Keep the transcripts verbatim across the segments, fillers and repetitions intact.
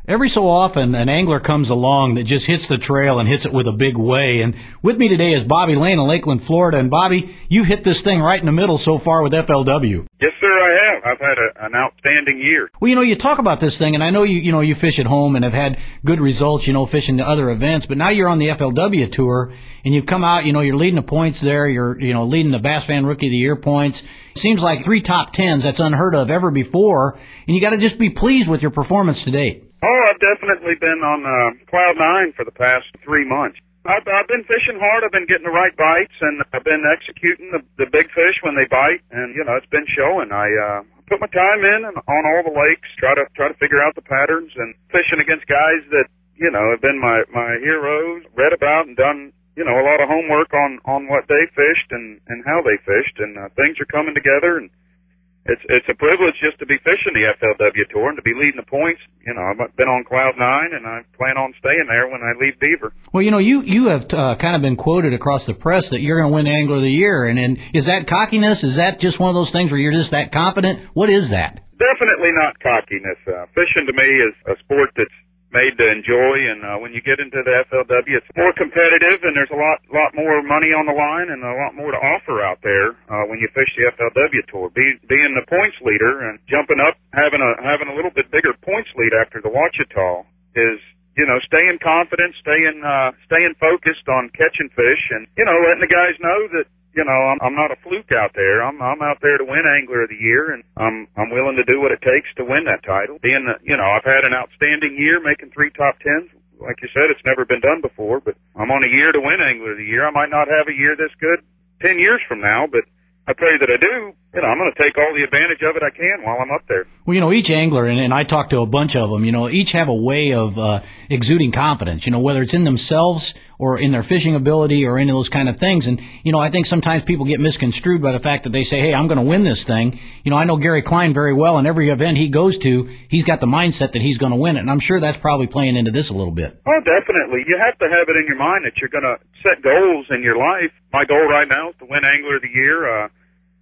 Every so often, an angler comes along that just hits the trail and hits it with a big way. And with me today is Bobby Lane in Lakeland, Florida. And Bobby, you hit this thing right in the middle so far with F L W. Yes, sir, I have. I've had a, an outstanding year. Well, you know, you talk about this thing, and I know you, you know, you fish at home and have had good results, you know, fishing other events. But now you're on the F L W tour, and you've come out, you know, you're leading the points there. You're, you know, leading the Bass Fan Rookie of the Year points. It seems like three top tens. That's unheard of ever before. And you got to just be pleased with your performance to date. Oh, I've definitely been on uh, cloud nine for the past three months. I've, I've been fishing hard. I've been getting the right bites, and I've been executing the, the big fish when they bite. And you know, it's been showing. I uh, put my time in and on all the lakes, try to try to figure out the patterns, and fishing against guys that you know have been my my heroes. Read about and done you know a lot of homework on on what they fished and and how they fished, and uh, things are coming together. And It's it's a privilege just to be fishing the F L W Tour and to be leading the points. You know, I've been on cloud nine, and I plan on staying there when I leave Beaver. Well, you know, you you have uh, kind of been quoted across the press that you're going to win Angler of the Year, and, and is that cockiness? Is that just one of those things where you're just that confident? What is that? Definitely not cockiness. Uh, fishing to me is a sport that's made to enjoy, and uh, when you get into the F L W, it's more competitive, and there's a lot lot more money on the line and a lot more to offer out there uh, when you fish the F L W Tour. Be, being the points leader and jumping up, having a having a little bit bigger points lead after the Ouachita is, you know, staying confident, staying uh, staying focused on catching fish, and you know, letting the guys know that. You know, I'm, I'm not a fluke out there. I'm, I'm out there to win Angler of the Year, and I'm, I'm willing to do what it takes to win that title. Being, the, you know, I've had an outstanding year making three top tens. Like you said, it's never been done before, but I'm on a year to win Angler of the Year. I might not have a year this good ten years from now, but I pray that I do. You know, I'm going to take all the advantage of it I can while I'm up there. Well, you know, each angler, and, and I talked to a bunch of them, you know, each have a way of uh, exuding confidence, you know, whether it's in themselves or in their fishing ability or in those kind of things. And, you know, I think sometimes people get misconstrued by the fact that they say, hey, I'm going to win this thing. You know, I know Gary Klein very well, and every event he goes to, he's got the mindset that he's going to win it. And I'm sure that's probably playing into this a little bit. Oh, definitely. You have to have it in your mind that you're going to set goals in your life. My goal right now is to win Angler of the Year. Uh,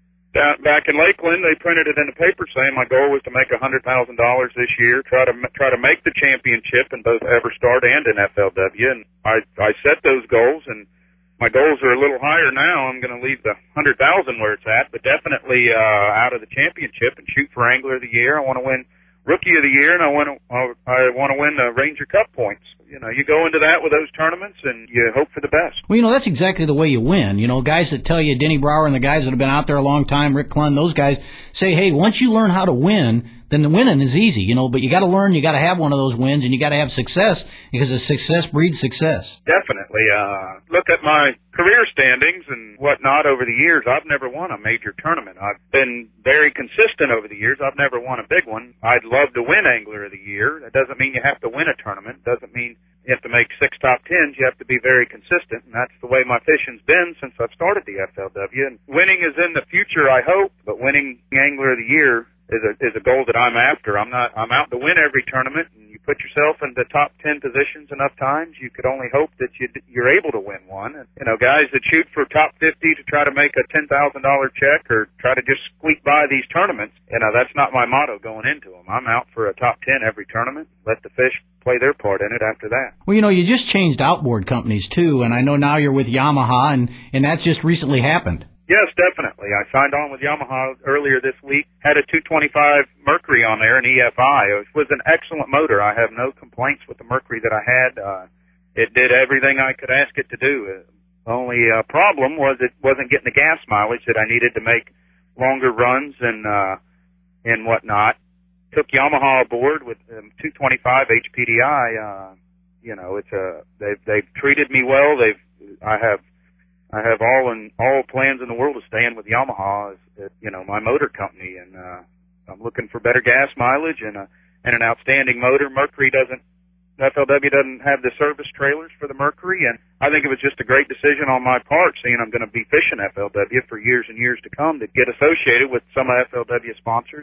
Back in Lakeland, they printed it in the paper saying my goal was to make one hundred thousand dollars this year, try to try to make the championship in both EverStart and in F L W. And I I set those goals, and my goals are a little higher now. I'm going to leave the one hundred thousand where it's at, but definitely uh, out of the championship and shoot for Angler of the Year. I want to win Rookie of the Year, and I want to I want to win the Ranger Cup points. You know, you go into that with those tournaments and you hope for the best. Well, you know, that's exactly the way you win. You know, guys that tell you, Denny Brower and the guys that have been out there a long time, Rick Clunn, those guys say, hey, once you learn how to win, then the winning is easy, you know, but you got to learn, you got to have one of those wins, and you got to have success, because the success breeds success. Definitely. Uh, look at my career standings and whatnot over the years. I've never won a major tournament. I've been very consistent over the years. I've never won a big one. I'd love to win Angler of the Year. That doesn't mean you have to win a tournament. It doesn't mean you have to make six top tens. You have to be very consistent, and that's the way my fishing's been since I've started the F L W. And winning is in the future, I hope, but winning Angler of the Year is a is a goal that I'm after. I'm not I'm out to win every tournament, and you put yourself in the top ten positions enough times, you could only hope that you you're able to win one. And, you know, guys that shoot for top fifty to try to make a ten thousand dollar check or try to just squeak by these tournaments, you know, that's not my motto going into them. I'm out for a top ten every tournament. Let the fish play their part in it after that. Well, you know, you just changed outboard companies too, and I know now you're with Yamaha, and and that's just recently happened. Yes, definitely. I signed on with Yamaha earlier this week, had a two twenty-five Mercury on there, an E F I. It was an excellent motor. I have no complaints with the Mercury that I had. Uh, it did everything I could ask it to do. The only uh, problem was it wasn't getting the gas mileage that I needed to make longer runs and uh, and whatnot. Took Yamaha aboard with um, two twenty-five H P D I. Uh, you know, it's a they've they've treated me well. They've I have I have all in all plans in the world to stay in with Yamaha as, as you know, my motor company, and uh, I'm looking for better gas mileage and a and an outstanding motor. Mercury doesn't F L W doesn't have the service trailers for the Mercury, and I think it was just a great decision on my part, seeing I'm going to be fishing F L W for years and years to come, to get associated with some of F L W sponsors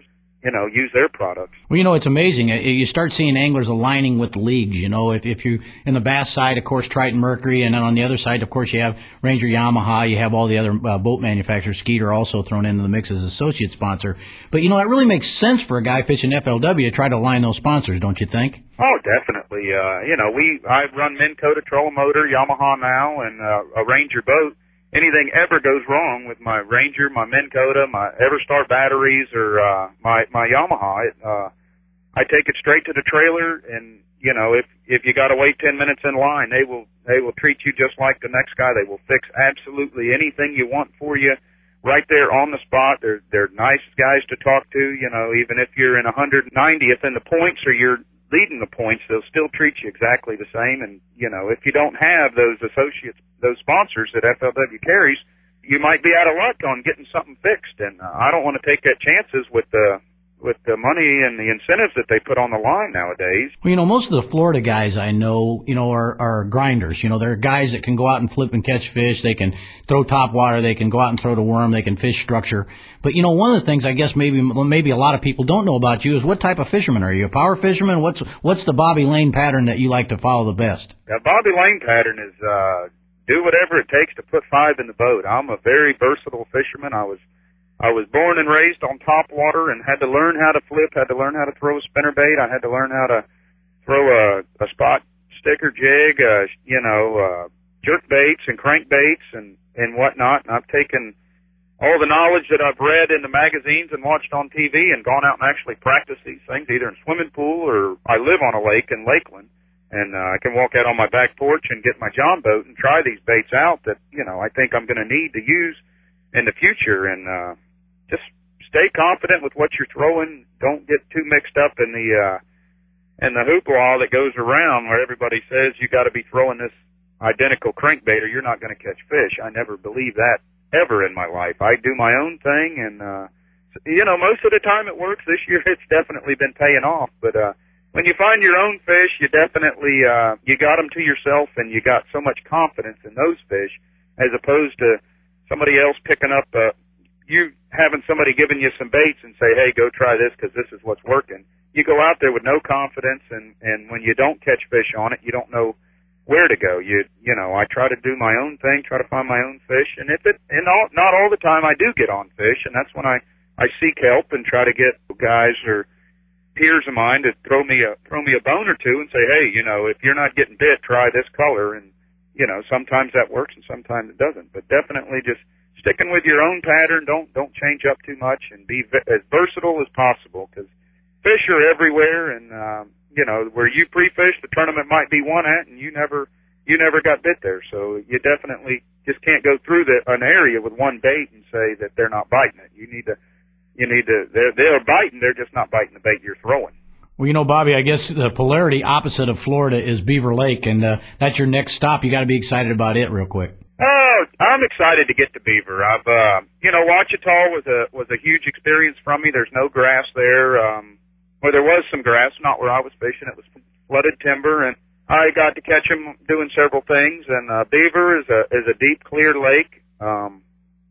you know, use their products. Well, you know, it's amazing. Uh, You start seeing anglers aligning with the leagues. You know, if, if you, in the bass side, of course, Triton Mercury, and then on the other side, of course, you have Ranger Yamaha, you have all the other uh, boat manufacturers, Skeeter also thrown into the mix as associate sponsor. But, you know, that really makes sense for a guy fishing F L W to try to align those sponsors, don't you think? Oh, definitely. Uh, you know, we, I run Minn Kota trolling motor, Yamaha now, and, uh, a Ranger boat. Anything ever goes wrong with my Ranger, my Minn Kota, my Everstar batteries, or uh, my my Yamaha, it, uh, I take it straight to the trailer, and you know, if if you got to wait ten minutes in line, they will they will treat you just like the next guy. They will fix absolutely anything you want for you right there on the spot. They're they're nice guys to talk to. You know, even if you're in one hundred ninetieth in the points or you're leading the points, they'll still treat you exactly the same. And, you know, if you don't have those associates, those sponsors that F L W carries, you might be out of luck on getting something fixed. And uh, I don't want to take that chances with the with the money and the incentives that they put on the line nowadays. Well, you know, most of the Florida guys I know, you know, are, are grinders. You know, they're guys that can go out and flip and catch fish. They can throw top water. They can go out and throw the worm. They can fish structure. But, you know, one of the things I guess maybe maybe a lot of people don't know about you is what type of fisherman are you? A power fisherman? What's what's the Bobby Lane pattern that you like to follow the best? The Bobby Lane pattern is uh, do whatever it takes to put five in the boat. I'm a very versatile fisherman. I was I was born and raised on top water and had to learn how to flip, had to learn how to throw a spinnerbait. I had to learn how to throw a, a spot sticker jig, uh, you know, uh, jerk baits and crankbaits and, and whatnot. And I've taken all the knowledge that I've read in the magazines and watched on T V and gone out and actually practiced these things either in swimming pool or I live on a lake in Lakeland. And uh, I can walk out on my back porch and get my John boat and try these baits out that, you know, I think I'm going to need to use in the future. And, uh, just stay confident with what you're throwing. Don't get too mixed up in the uh, in the hoopla that goes around where everybody says you got to be throwing this identical crankbait or you're not going to catch fish. I never believe that ever in my life. I do my own thing, and uh, you know, most of the time it works. This year it's definitely been paying off. But uh, when you find your own fish, you definitely uh, you got them to yourself, and you got so much confidence in those fish as opposed to somebody else picking up. Uh, you having somebody giving you some baits and say, hey, go try this because this is what's working. You go out there with no confidence, and, and when you don't catch fish on it, you don't know where to go. You you know, I try to do my own thing, try to find my own fish, and if it, and all, not all the time I do get on fish, and that's when I, I seek help and try to get guys or peers of mine to throw me a, throw me a bone or two and say, hey, you know, if you're not getting bit, try this color, and, you know, sometimes that works and sometimes it doesn't, but definitely just sticking with your own pattern. Don't don't change up too much, and be v- as versatile as possible because fish are everywhere. And um, you know, where you pre-fish, the tournament might be one at, and you never you never got bit there. So you definitely just can't go through the, an area with one bait and say that they're not biting it. You need to you need to they're they're biting. They're just not biting the bait you're throwing. Well, you know, Bobby, I guess the polarity opposite of Florida is Beaver Lake, and uh, that's your next stop. You got to be excited about it real quick. Oh, I'm excited to get to Beaver. I've, uh, you know, Ouachita was a was a huge experience from me. There's no grass there. Um, well, there was some grass, not where I was fishing. It was flooded timber, and I got to catch them doing several things. And uh, Beaver is a is a deep, clear lake. Um,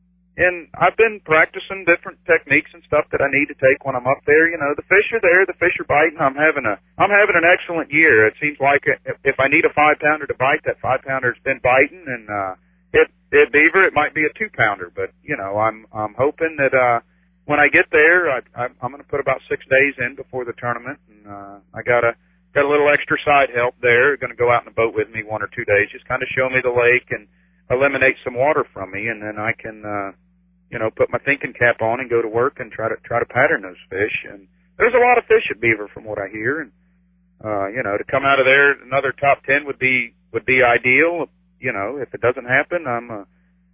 and I've been practicing different techniques and stuff that I need to take when I'm up there. You know, the fish are there, the fish are biting. I'm having a I'm having an excellent year. It seems like if I need a five pounder to bite, that five pounder's been biting, and uh, At, at Beaver, it might be a two pounder, but you know, I'm I'm hoping that uh, when I get there, I, I, I'm going to put about six days in before the tournament, and uh, I got a got a little extra side help there. Going to go out in the boat with me one or two days, just kind of show me the lake and eliminate some water from me, and then I can, uh, you know, put my thinking cap on and go to work and try to try to pattern those fish. And there's a lot of fish at Beaver, from what I hear, and uh, you know, to come out of there, another top ten would be would be ideal. You know, if it doesn't happen, I'm, uh,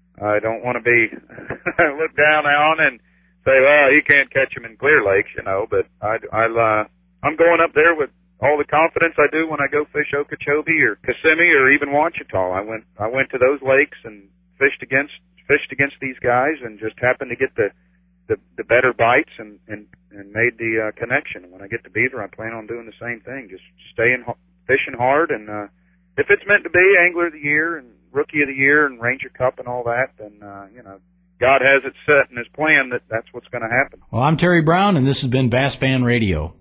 I don't want to be looked down on and say, well, you can't catch them in Clear Lakes, you know, but I, I'll, uh, I'm going up there with all the confidence I do when I go fish Okeechobee or Kissimmee or even Ouachita. I went, I went to those lakes and fished against, fished against these guys and just happened to get the, the, the better bites and, and, and made the, uh, connection. And when I get to Beaver, I plan on doing the same thing, just staying, fishing hard and, uh, if it's meant to be Angler of the Year and Rookie of the Year and Ranger Cup and all that, then, uh, you know, God has it set in His plan that that's what's going to happen. Well, I'm Terry Brown, and this has been Bass Fan Radio.